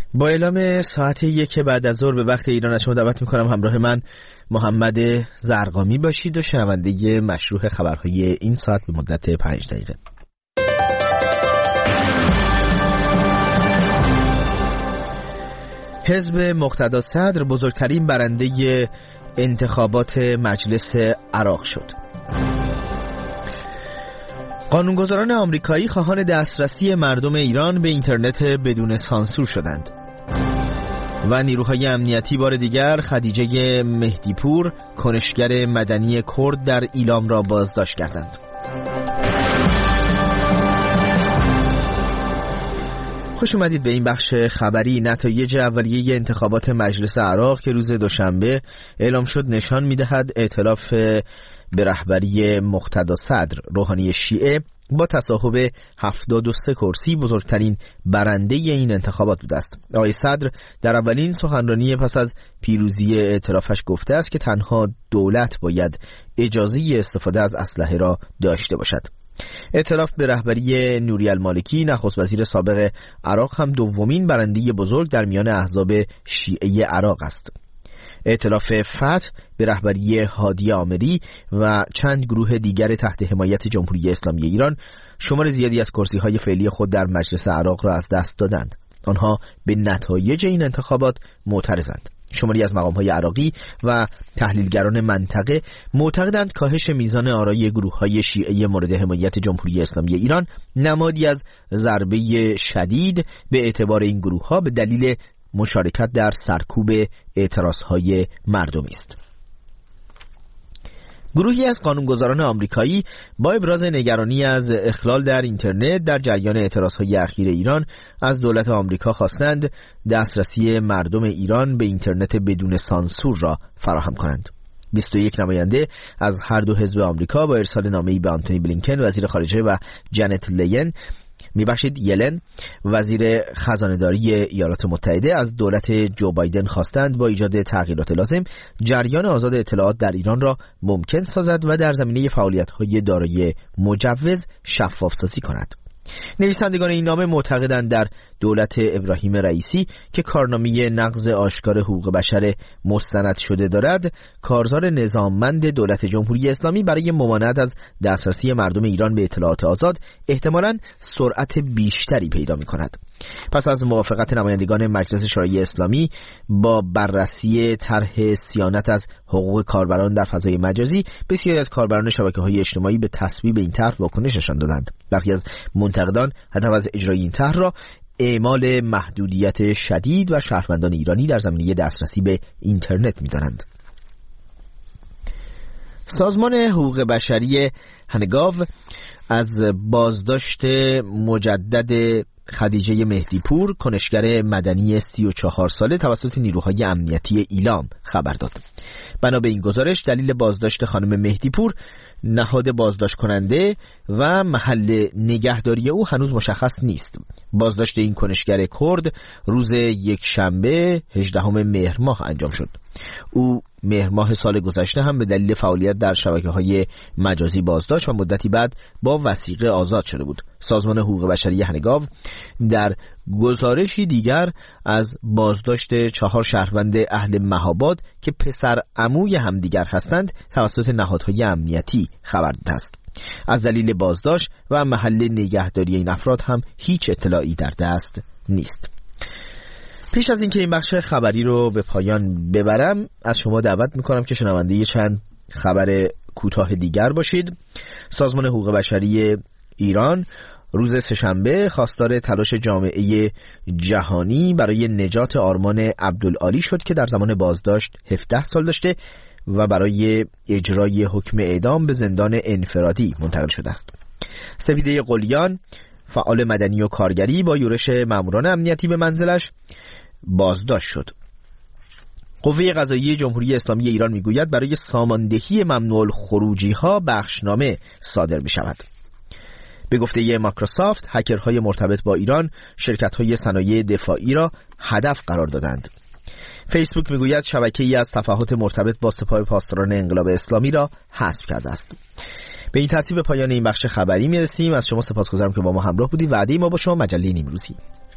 با اعلام ساعت 1 بعد از ظهر به وقت ایران از شما دعوت میکنم همراه من محمد زرقامی باشید و شنونده مشروع خبرهای این ساعت به مدت 5 دقیقه. حزب مقتدا صدر بزرگترین برنده انتخابات مجلس عراق شد. قانونگذاران آمریکایی خواهان دسترسی مردم ایران به اینترنت بدون سانسور شدند. و نیروهای امنیتی بار دیگر خدیجه مهدیپور کنشگر مدنی کرد در ایلام را بازداشت کردند. خوش اومدید به این بخش خبری. نتایج اولیه انتخابات مجلس عراق که روز دوشنبه اعلام شد نشان می‌دهد ائتلاف به رهبری مقتدا صدر روحانی شیعه با تصاحب 73 کرسی بزرگترین برنده این انتخابات بوده است. آقای صدر در اولین سخنرانی پس از پیروزی ائتلافش گفته است که تنها دولت باید اجازه استفاده از اسلحه را داشته باشد. ائتلاف به رهبری نوری المالکی نخست وزیر سابق عراق هم دومین برنده بزرگ در میان احزاب شیعه عراق است. ائتلاف فتح به رهبری هادی آمری و چند گروه دیگر تحت حمایت جمهوری اسلامی ایران شمار زیادی از کرسی‌های فعلی خود در مجلس عراق را از دست دادند. آنها به نتایج این انتخابات معترضند. شماری از مقام‌های عراقی و تحلیلگران منطقه معتقدند کاهش میزان آرای گروه‌های شیعه مورد حمایت جمهوری اسلامی ایران نمادی از ضربه شدید به اعتبار این گروه‌ها به دلیل مشارکت در سرکوب اعتراضهای مردمی است. گروهی از قانونگذاران آمریکایی با ابراز نگرانی از اخلال در اینترنت در جریان اعتراضهای اخیر ایران از دولت آمریکا خواستند دسترسی مردم ایران به اینترنت بدون سانسور را فراهم کنند. 21 نماینده از هر دو حزب آمریکا با ارسال نامه‌ای به آنتونی بلینکن وزیر خارجه و جنت یلن وزیر خزانه‌داری ایالات متحده از دولت جو بایدن خواستند با ایجاد تغییرات لازم جریان آزاد اطلاعات در ایران را ممکن سازد و در زمینه فعالیت‌های دارای مجوز شفاف سازی کند. نویسندگان این نامه معتقدند در دولت ابراهیم رئیسی که کارنامه نقض آشکار حقوق بشر مستند شده دارد، کارزار نظاممند دولت جمهوری اسلامی برای ممانعت از دسترسی مردم ایران به اطلاعات آزاد احتمالاً سرعت بیشتری پیدا می‌کند. پس از موافقت نمایندگان مجلس شورای اسلامی با بررسی طرح صیانت از حقوق کاربران در فضای مجازی، بسیاری از کاربران شبکه‌های اجتماعی به تصویب این طرح واکنش نشان دادند. برخی از منتقدان هدف از اجرای این طرح را اعمال محدودیت شدید و شهروندان ایرانی در زمینه دسترسی به اینترنت می‌دانند. سازمان حقوق بشری هنگاو از بازداشت مجدد خدیجه مهدیپور کنشگر مدنی 34 ساله توسط نیروهای امنیتی ایلام خبر داد. بنا به این گزارش دلیل بازداشت خانم مهدیپور، نهاد بازداشت کننده و محل نگهداری او هنوز مشخص نیست. بازداشت این کنشگر کرد روز یکشنبه 18 مهر ماه انجام شد. او مهر ماه سال گذشته هم به دلیل فعالیت در شبکه‌های مجازی بازداشت و مدتی بعد با وثیقه آزاد شده بود. سازمان حقوق بشری هنگاو در گزارشی دیگر از بازداشت 4 شهروند اهل مهاباد که پسر عموی همدیگر هستند توسط نهادهای امنیتی خبر داده است. از دلیل بازداشت و محل نگهداری این افراد هم هیچ اطلاعی در دست نیست. پیش از اینکه این بخش خبری رو به پایان ببرم از شما دعوت میکنم که شنونده چند خبر کوتاه دیگر باشید. سازمان حقوق بشری ایران روز سه‌شنبه خواستار تلاش جامعه جهانی برای نجات آرمان عبدالعالی شد که در زمان بازداشت 17 سال داشته و برای اجرای حکم اعدام به زندان انفرادی منتقل شده است. سپیده قلیان فعال مدنی و کارگری با یورش ماموران امنیتی به منزلش بازداشت شد. قوه قضاییه جمهوری اسلامی ایران میگوید برای ساماندهی ممنوع الخروجی ها بخشنامه صادر می شود. به گفته مایکروسافت، هکرهای مرتبط با ایران شرکت‌های صنایع دفاعی را هدف قرار دادند. فیسبوک میگوید شبکه‌ای از صفحات مرتبط با سپاه پاسداران انقلاب اسلامی را حذف کرده است. به این ترتیب به پایان این بخش خبری میرسیم. از شما سپاسگزارم که با ما همراه بودید. وعده ما با شما مجله نیمروزی.